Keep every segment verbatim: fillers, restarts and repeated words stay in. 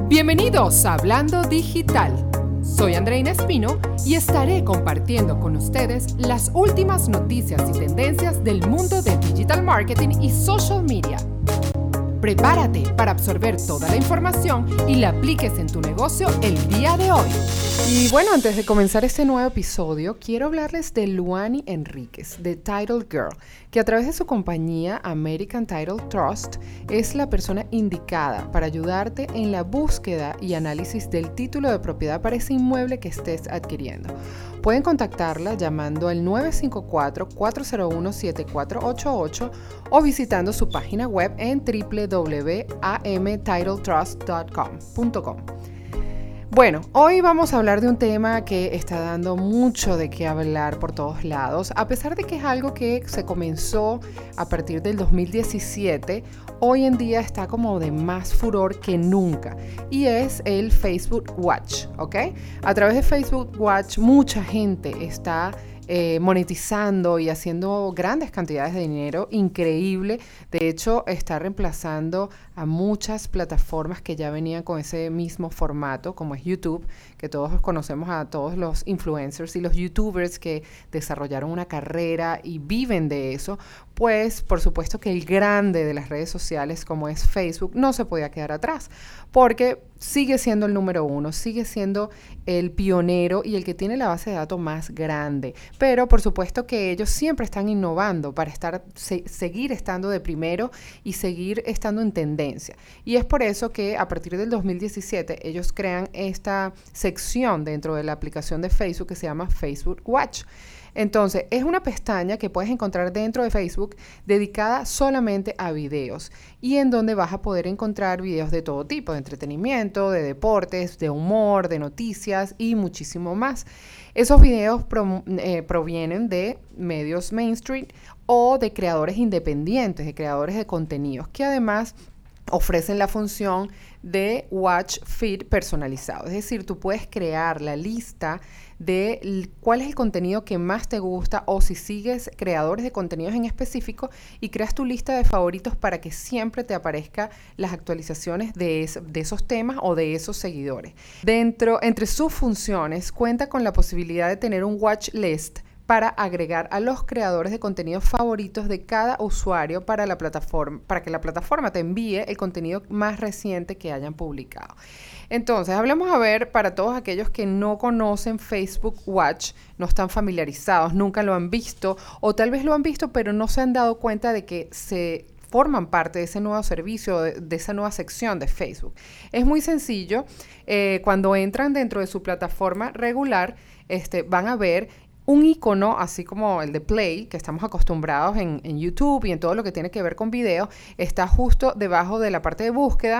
Bienvenidos a Hablando Digital. Soy Andreina Espino y estaré compartiendo con ustedes las últimas noticias y tendencias del mundo de digital marketing y social media. Prepárate para absorber toda la información y la apliques en tu negocio el día de hoy. Y bueno, antes de comenzar este nuevo episodio, quiero hablarles de Luani Enríquez, de Title Girl, que a través de su compañía American Title Trust es la persona indicada para ayudarte en la búsqueda y análisis del título de propiedad para ese inmueble que estés adquiriendo. Pueden contactarla llamando al nueve cinco cuatro, cuatro cero uno, siete cuatro ocho ocho o visitando su página web en w w w punto a m title trust punto com. Bueno, hoy vamos a hablar de un tema que está dando mucho de qué hablar por todos lados. A pesar de que es algo que se comenzó a partir del dos mil diecisiete, hoy en día está como de más furor que nunca. Y es el Facebook Watch, ¿ok? A través de Facebook Watch mucha gente está Eh, monetizando y haciendo grandes cantidades de dinero, increíble. De hecho, está reemplazando a muchas plataformas que ya venían con ese mismo formato, como es YouTube, que todos conocemos a todos los influencers y los youtubers que desarrollaron una carrera y viven de eso. Pues, por supuesto que el grande de las redes sociales, como es Facebook, no se podía quedar atrás, porque sigue siendo el número uno, sigue siendo el pionero y el que tiene la base de datos más grande. Pero por supuesto que ellos siempre están innovando para estar, se, seguir estando de primero y seguir estando en tendencia. Y es por eso que a partir del dos mil diecisiete ellos crean esta sección dentro de la aplicación de Facebook que se llama Facebook Watch. Entonces, es una pestaña que puedes encontrar dentro de Facebook dedicada solamente a videos y en donde vas a poder encontrar videos de todo tipo, de entretenimiento, de deportes, de humor, de noticias y muchísimo más. Esos videos pro, eh, provienen de medios mainstream o de creadores independientes, de creadores de contenidos, que además ofrecen la función de Watch Feed personalizado. Es decir, tú puedes crear la lista de cuál es el contenido que más te gusta o si sigues creadores de contenidos en específico y creas tu lista de favoritos para que siempre te aparezcan las actualizaciones de, es, de esos temas o de esos seguidores. Dentro, entre sus funciones, cuenta con la posibilidad de tener un watch list para agregar a los creadores de contenidos favoritos de cada usuario para la plataforma, para que la plataforma te envíe el contenido más reciente que hayan publicado. Entonces, hablemos a ver para todos aquellos que no conocen Facebook Watch, no están familiarizados, nunca lo han visto o tal vez lo han visto pero no se han dado cuenta de que se forman parte de ese nuevo servicio, de, de esa nueva sección de Facebook. Es muy sencillo. Eh, cuando entran dentro de su plataforma regular, este, van a ver un icono, así como el de Play, que estamos acostumbrados en, en YouTube y en todo lo que tiene que ver con video, está justo debajo de la parte de búsqueda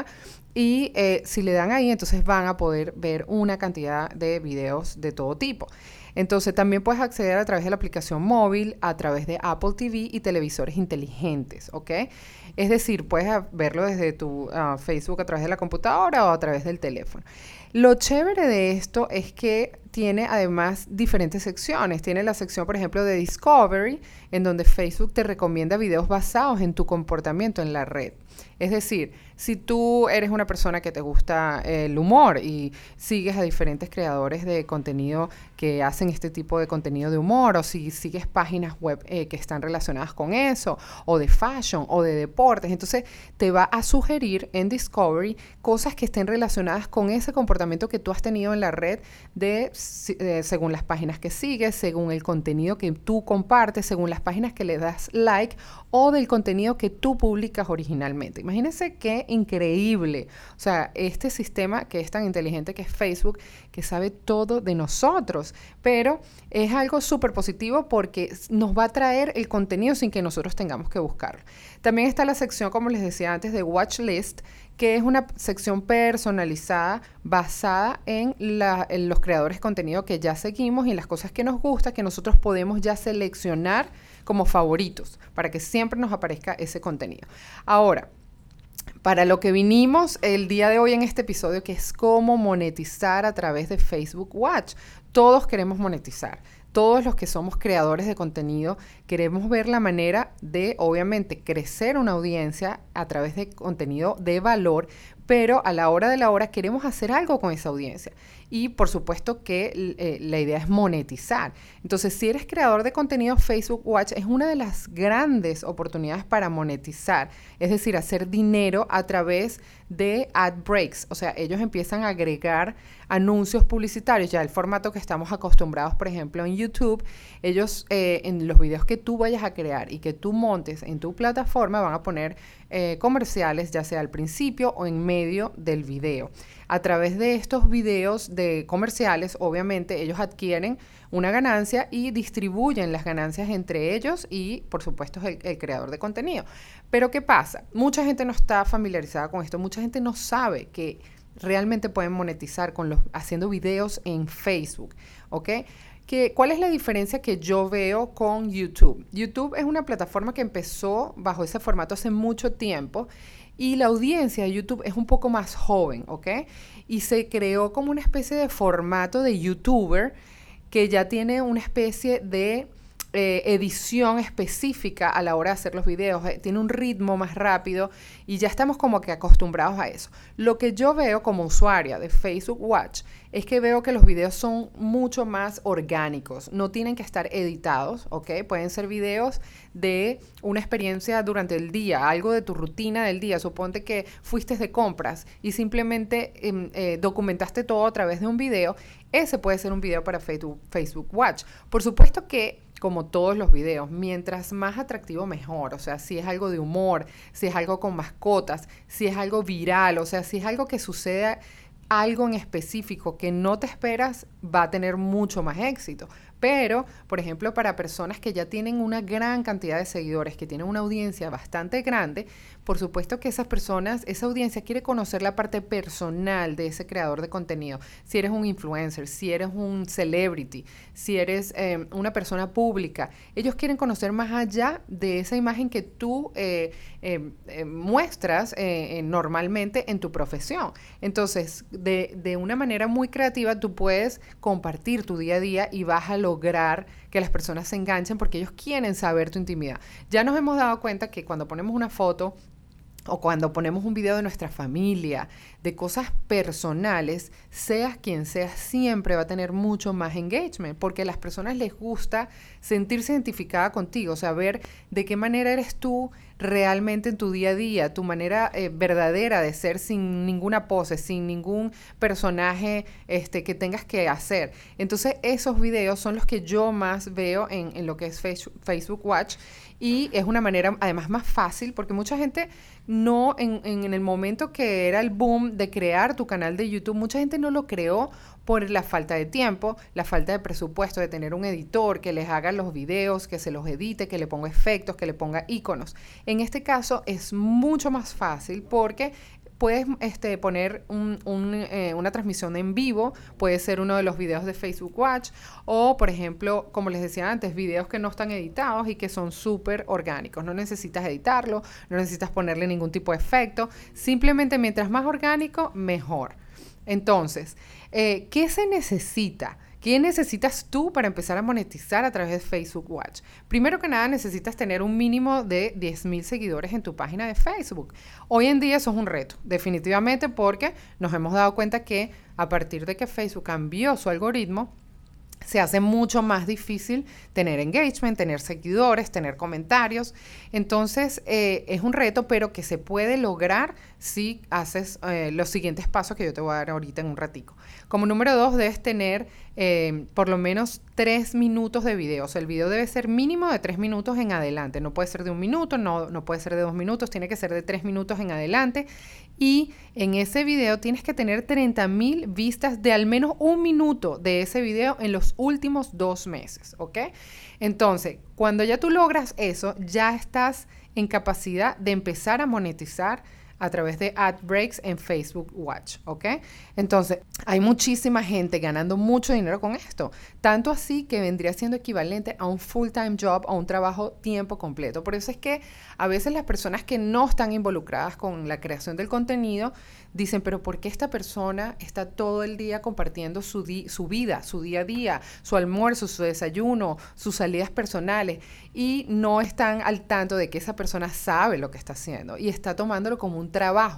y eh, si le dan ahí, entonces van a poder ver una cantidad de videos de todo tipo. Entonces también puedes acceder a través de la aplicación móvil, a través de Apple T V y televisores inteligentes, ¿ok? Es decir, puedes verlo desde tu uh, Facebook a través de la computadora o a través del teléfono. Lo chévere de esto es que tiene además diferentes secciones. Tiene la sección, por ejemplo, de Discovery, en donde Facebook te recomienda videos basados en tu comportamiento en la red. Es decir, si tú eres una persona que te gusta el humor y sigues a diferentes creadores de contenido que hacen este tipo de contenido de humor, o si sigues páginas web eh, que están relacionadas con eso, o de fashion, o de deportes, entonces te va a sugerir en Discovery cosas que estén relacionadas con ese comportamiento que tú has tenido en la red, de, eh, según las páginas que sigues, según el contenido que tú compartes, según las páginas que le das like, o del contenido que tú publicas originalmente. Imagínense qué increíble. O sea, este sistema que es tan inteligente que es Facebook, que sabe todo de nosotros, pero es algo súper positivo porque nos va a traer el contenido sin que nosotros tengamos que buscarlo. También está la sección, como les decía antes, de Watch List, que es una sección personalizada basada en, la, en los creadores de contenido que ya seguimos y en las cosas que nos gustan, que nosotros podemos ya seleccionar como favoritos para que siempre nos aparezca ese contenido. Ahora, para lo que vinimos el día de hoy en este episodio, que es cómo monetizar a través de Facebook Watch. Todos queremos monetizar. Todos los que somos creadores de contenido queremos ver la manera de, obviamente, crecer una audiencia a través de contenido de valor, pero a la hora de la hora queremos hacer algo con esa audiencia. Y por supuesto que eh, la idea es monetizar. Entonces, si eres creador de contenido, Facebook Watch es una de las grandes oportunidades para monetizar, es decir, hacer dinero a través de ad breaks. O sea, ellos empiezan a agregar anuncios publicitarios, ya el formato que estamos acostumbrados, por ejemplo, en YouTube. Ellos eh, en los videos que tú vayas a crear y que tú montes en tu plataforma van a poner eh, comerciales, ya sea al principio o en medio del video. A través de estos videos de comerciales, obviamente, ellos adquieren una ganancia y distribuyen las ganancias entre ellos y, por supuesto, el, el creador de contenido. Pero, ¿qué pasa? Mucha gente no está familiarizada con esto. Mucha gente no sabe que realmente pueden monetizar con los, haciendo videos en Facebook, ¿ok? Que, ¿cuál es la diferencia que yo veo con YouTube? YouTube es una plataforma que empezó bajo ese formato hace mucho tiempo y la audiencia de YouTube es un poco más joven, ¿ok? Y se creó como una especie de formato de YouTuber que ya tiene una especie de eh, edición específica a la hora de hacer los videos. Eh, tiene un ritmo más rápido y ya estamos como que acostumbrados a eso. Lo que yo veo como usuaria de Facebook Watch es que veo que los videos son mucho más orgánicos, no tienen que estar editados, ¿ok? Pueden ser videos de una experiencia durante el día, algo de tu rutina del día. Suponte que fuiste de compras y simplemente eh, eh, documentaste todo a través de un video. Ese puede ser un video para Facebook, Facebook Watch. Por supuesto que, como todos los videos, mientras más atractivo mejor. O sea, si es algo de humor, si es algo con mascotas, si es algo viral, o sea, si es algo que sucede algo en específico que no te esperas, va a tener mucho más éxito. Pero, por ejemplo, para personas que ya tienen una gran cantidad de seguidores, que tienen una audiencia bastante grande, por supuesto que esas personas, esa audiencia quiere conocer la parte personal de ese creador de contenido. Si eres un influencer, si eres un celebrity, si eres eh, una persona pública, ellos quieren conocer más allá de esa imagen que tú eh, eh, eh, muestras eh, eh, normalmente en tu profesión. Entonces, de, de una manera muy creativa, tú puedes compartir tu día a día y vas a lograr que las personas se enganchen porque ellos quieren saber tu intimidad. Ya nos hemos dado cuenta que cuando ponemos una foto o cuando ponemos un video de nuestra familia, de cosas personales, seas quien seas, siempre va a tener mucho más engagement, porque a las personas les gusta sentirse identificada contigo, saber de qué manera eres tú realmente en tu día a día, tu manera eh, verdadera de ser sin ninguna pose, sin ningún personaje este, que tengas que hacer. Entonces, esos videos son los que yo más veo en, en lo que es Facebook Watch, y es una manera además más fácil, porque mucha gente no, en, en, en el momento que era el boom de crear tu canal de YouTube, mucha gente no lo creó por la falta de tiempo, la falta de presupuesto, de tener un editor que les haga los videos, que se los edite, que le ponga efectos, que le ponga iconos. En este caso es mucho más fácil porque puedes este, poner un, un, eh, una transmisión en vivo, puede ser uno de los videos de Facebook Watch, o por ejemplo, como les decía antes, videos que no están editados y que son súper orgánicos. No necesitas editarlo, no necesitas ponerle ningún tipo de efecto, simplemente mientras más orgánico, mejor. Entonces, eh, ¿qué se necesita? ¿Qué necesitas tú para empezar a monetizar a través de Facebook Watch? Primero que nada, necesitas tener un mínimo de diez mil seguidores en tu página de Facebook. Hoy en día eso es un reto, definitivamente, porque nos hemos dado cuenta que a partir de que Facebook cambió su algoritmo, se hace mucho más difícil tener engagement, tener seguidores, tener comentarios. Entonces, eh, es un reto, pero que se puede lograr si haces eh, los siguientes pasos que yo te voy a dar ahorita en un ratico. Como número dos, debes tener eh, por lo menos tres minutos de video. O sea, el video debe ser mínimo de tres minutos en adelante. No puede ser de un minuto, no, no puede ser de dos minutos, tiene que ser de tres minutos en adelante. Y en ese video tienes que tener treinta mil vistas de al menos un minuto de ese video en los últimos dos meses, ¿ok? Entonces, cuando ya tú logras eso, ya estás en capacidad de empezar a monetizar a través de ad breaks en Facebook Watch, ¿ok? Entonces, hay muchísima gente ganando mucho dinero con esto, tanto así que vendría siendo equivalente a un full-time job, a un trabajo tiempo completo. Por eso es que a veces las personas que no están involucradas con la creación del contenido dicen, pero ¿por qué esta persona está todo el día compartiendo su, di- su vida, su día a día, su almuerzo, su desayuno, sus salidas personales? Y no están al tanto de que esa persona sabe lo que está haciendo y está tomándolo como un trabajo.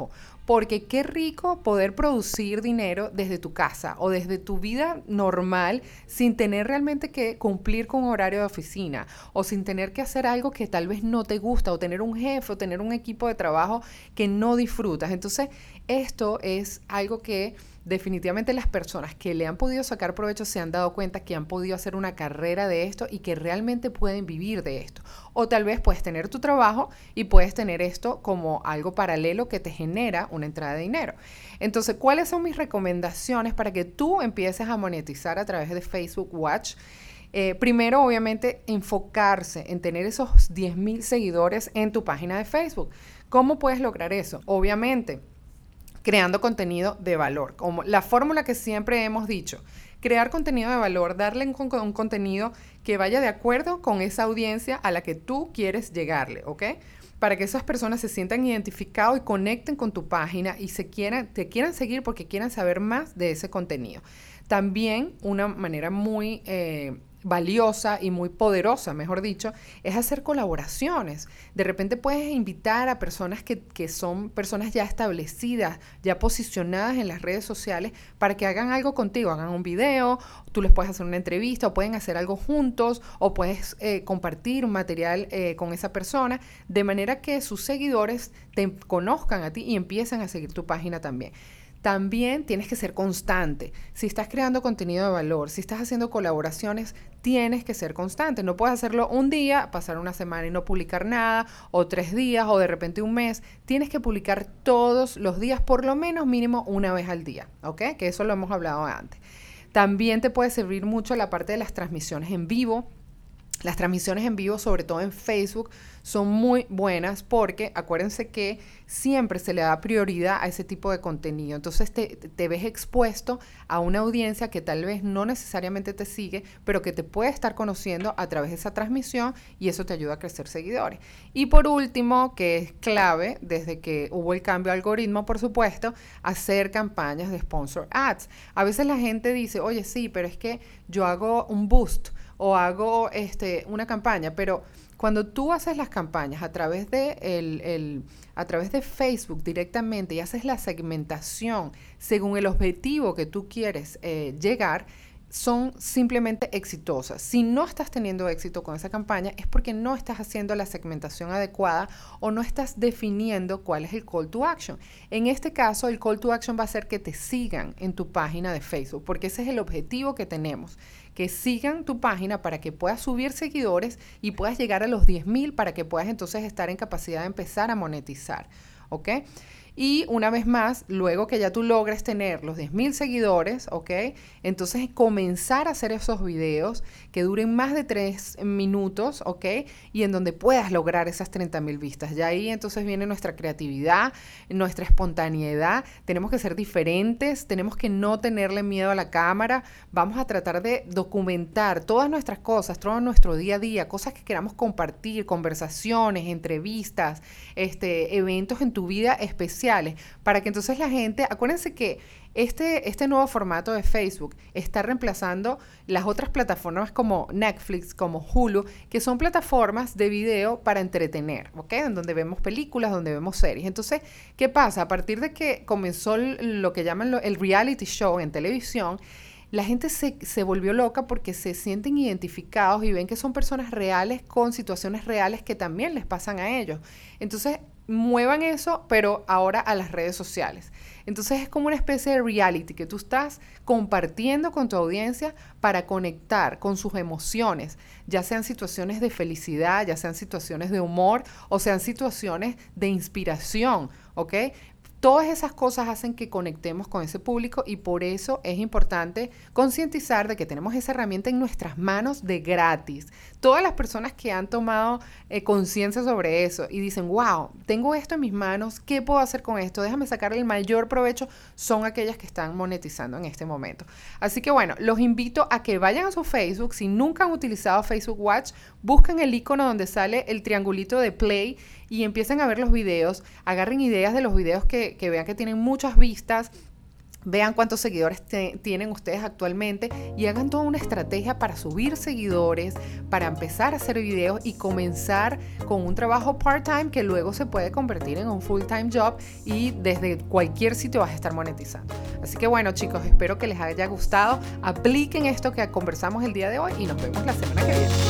porque qué rico poder producir dinero desde tu casa o desde tu vida normal sin tener realmente que cumplir con un horario de oficina o sin tener que hacer algo que tal vez no te gusta o tener un jefe o tener un equipo de trabajo que no disfrutas. Entonces, esto es algo que definitivamente las personas que le han podido sacar provecho se han dado cuenta que han podido hacer una carrera de esto y que realmente pueden vivir de esto. O tal vez puedes tener tu trabajo y puedes tener esto como algo paralelo que te genera una entrada de dinero. Entonces, ¿cuáles son mis recomendaciones para que tú empieces a monetizar a través de Facebook Watch? Eh, primero, obviamente, enfocarse en tener esos diez mil seguidores en tu página de Facebook. ¿Cómo puedes lograr eso? Obviamente, creando contenido de valor, como la fórmula que siempre hemos dicho, crear contenido de valor, darle un, un contenido que vaya de acuerdo con esa audiencia a la que tú quieres llegarle, ¿ok? Para que esas personas se sientan identificados y conecten con tu página y se quieran, te quieran seguir porque quieran saber más de ese contenido. También una manera muy eh, valiosa y muy poderosa, mejor dicho, es hacer colaboraciones. De repente puedes invitar a personas que, que son personas ya establecidas, ya posicionadas en las redes sociales para que hagan algo contigo, hagan un video, tú les puedes hacer una entrevista o pueden hacer algo juntos o puedes eh, compartir un material eh, con esa persona de manera que sus seguidores te conozcan a ti y empiecen a seguir tu página también. También tienes que ser constante. Si estás creando contenido de valor, si estás haciendo colaboraciones, tienes que ser constante. No puedes hacerlo un día, pasar una semana y no publicar nada, o tres días, o de repente un mes. Tienes que publicar todos los días, por lo menos mínimo una vez al día, ¿ok? Que eso lo hemos hablado antes. También te puede servir mucho la parte de las transmisiones en vivo. Las transmisiones en vivo, sobre todo en Facebook, son muy buenas porque acuérdense que siempre se le da prioridad a ese tipo de contenido. Entonces te, te ves expuesto a una audiencia que tal vez no necesariamente te sigue, pero que te puede estar conociendo a través de esa transmisión y eso te ayuda a crecer seguidores. Y por último, que es clave desde que hubo el cambio de algoritmo, por supuesto, hacer campañas de sponsor ads. A veces la gente dice, oye, sí, pero es que yo hago un boost o hago este, una campaña, pero cuando tú haces las campañas a través de, el, el, a través de Facebook directamente y haces la segmentación según el objetivo que tú quieres eh, llegar, son simplemente exitosas. Si no estás teniendo éxito con esa campaña es porque no estás haciendo la segmentación adecuada o no estás definiendo cuál es el call to action. En este caso, el call to action va a ser que te sigan en tu página de Facebook, porque ese es el objetivo que tenemos, que sigan tu página para que puedas subir seguidores y puedas llegar a los diez mil para que puedas entonces estar en capacidad de empezar a monetizar, ¿ok? Y una vez más, luego que ya tú logres tener los diez mil seguidores, ¿ok? Entonces comenzar a hacer esos videos que duren más de tres minutos, ¿ok? Y en donde puedas lograr esas treinta mil vistas. Ya ahí entonces viene nuestra creatividad, nuestra espontaneidad. Tenemos que ser diferentes, tenemos que no tenerle miedo a la cámara. Vamos a tratar de documentar todas nuestras cosas, todo nuestro día a día, cosas que queramos compartir, conversaciones, entrevistas, este, eventos en tu vida especial, para que entonces la gente, acuérdense que este, este nuevo formato de Facebook está reemplazando las otras plataformas como Netflix, como Hulu, que son plataformas de video para entretener, ¿ok? En donde vemos películas, donde vemos series. Entonces, ¿qué pasa? A partir de que comenzó lo que llaman el reality show en televisión, la gente se, se volvió loca porque se sienten identificados y ven que son personas reales con situaciones reales que también les pasan a ellos. Entonces, muevan eso, pero ahora a las redes sociales. Entonces es como una especie de reality que tú estás compartiendo con tu audiencia para conectar con sus emociones, ya sean situaciones de felicidad, ya sean situaciones de humor o sean situaciones de inspiración, ¿ok? Todas esas cosas hacen que conectemos con ese público y por eso es importante concientizar de que tenemos esa herramienta en nuestras manos de gratis. Todas las personas que han tomado eh, conciencia sobre eso y dicen, wow, tengo esto en mis manos, ¿qué puedo hacer con esto? Déjame sacar el mayor provecho, son aquellas que están monetizando en este momento. Así que bueno, los invito a que vayan a su Facebook. Si nunca han utilizado Facebook Watch, busquen el icono donde sale el triangulito de play y empiecen a ver los videos, agarren ideas de los videos que, que vean que tienen muchas vistas, Vean cuántos seguidores te, tienen ustedes actualmente y hagan toda una estrategia para subir seguidores, para empezar a hacer videos y comenzar con un trabajo part-time que luego se puede convertir en un full-time job y desde cualquier sitio vas a estar monetizando. Así que bueno, chicos, espero que les haya gustado. Apliquen esto que conversamos el día de hoy y nos vemos la semana que viene.